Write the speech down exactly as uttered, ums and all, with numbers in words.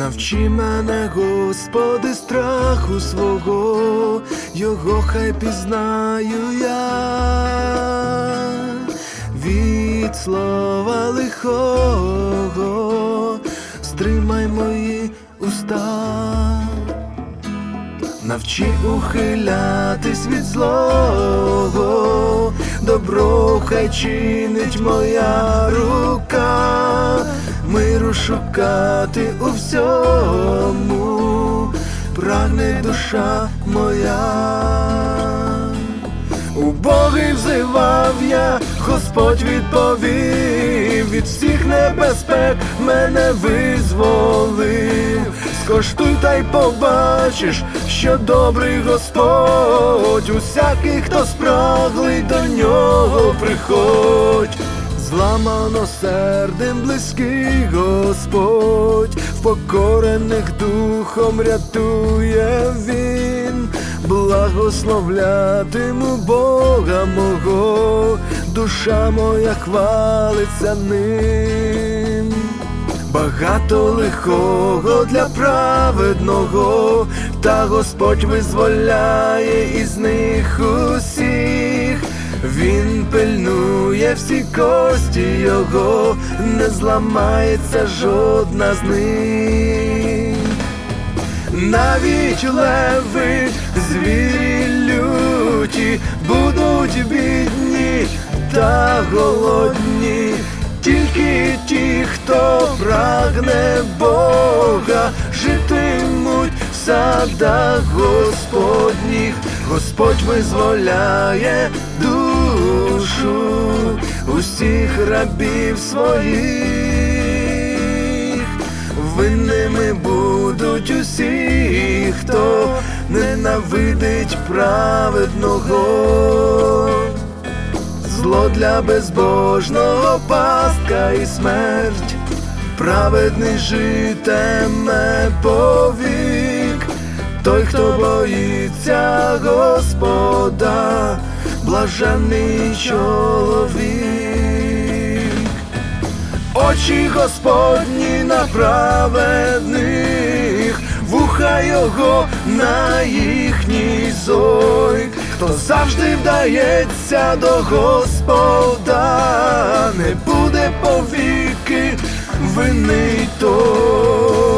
Навчи мене, Господи, страху свого, Його хай пізнаю я. Від слова лихого стримай мої уста. Навчи ухилятись від злого, добро хай чинить моя рука. Миру шукати у всьому прагне душа моя. Убогий взивав я, Господь відповів, від всіх небезпек мене визволив. Скоштуй та й побачиш, що добрий Господь, усякий, хто спраглий, до нього приходь. Зламано сердем близький Господь, впокорених духом рятує Він. Благословлятиму Бога мого, душа моя хвалиться ним. Багато лихого для праведного, та Господь визволяє із них усіх. Він пильнує всі кості його, не зламається жодна з них. Навіть леви, звірі люті, будуть бідні та голодні. Тільки ті, хто прагне Бога, житимуть в садах Господніх. Господь визволяє душу усіх рабів своїх. Винними будуть усі, хто ненавидить праведного. Зло для безбожного пастка і смерть, праведний житиме повік. Той, хто боїться Господа, блаженний чоловік. Очі Господні на праведних, вуха його на їхній зойк. Хто завжди вдається до Господа, не буде повіки винний той.